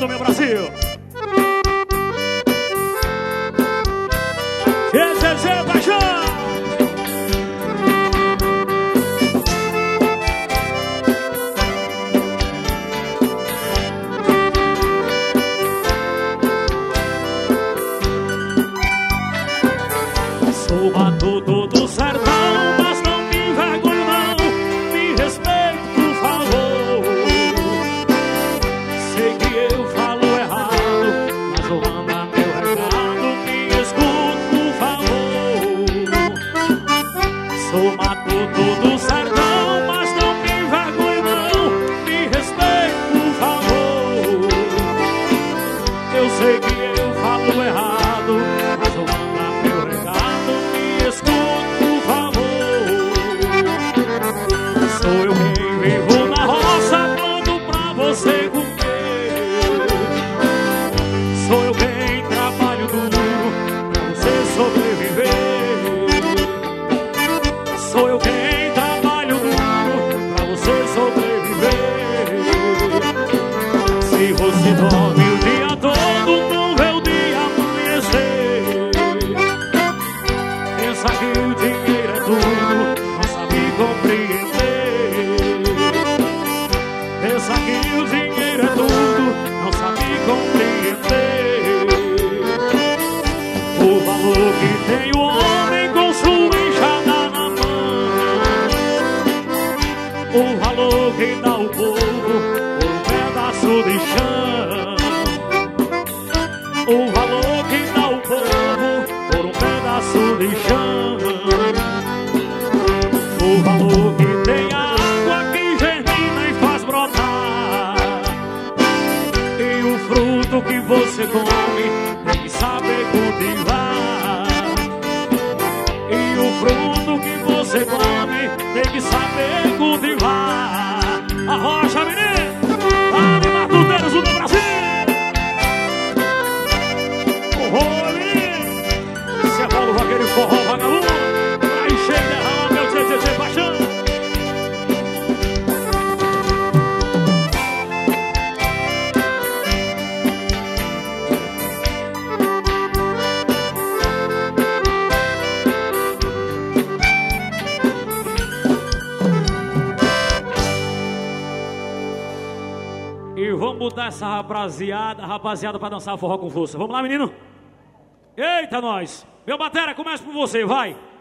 chegando, meu Brasil. GGG, paixão. Sou matuto do sertão, mas não me envergonho não. Me respeite, por favor. Sei que eu falo errado, mas vou mandar meu recado. Me escute, por favor. Sou matuto do sertão, mas não me envergonho não. Me respeite, por favor. Eu sei que eu falo errado, mas vou mandar meu recado. Escute, por favor. Sou eu quem vivo na roça, planto pra você comer. Sou eu quem trabalho duro pra você sobreviver. Sou eu quem trabalho duro pra você sobreviver. Se você dorme o dia todo, não vê o dia amanhecer. Pensa que o dinheiro é tudo, não sabe compreender. Pensa que o dinheiro é tudo, não sabe compreender. O valor que tem o homem com sua enxada na mão. O valor que dá o povo por um pedaço de chão. O valor que dá o povo por um pedaço de chão. O valor que tem a água que germina e faz brotar. E o fruto que você come tem que saber cultivar. E o fruto que você come tem que saber cultivar. A rocha, menino! Animar tuteiros do Brasil! Se é Paulo Vaqueiro e forró vagabundo, aí chega e derrama meu GGG paixão. E vamos botar essa rapaziada pra dançar forró com força. Vamos lá, menino? Eita, nós! Meu batera, começa por você, vai!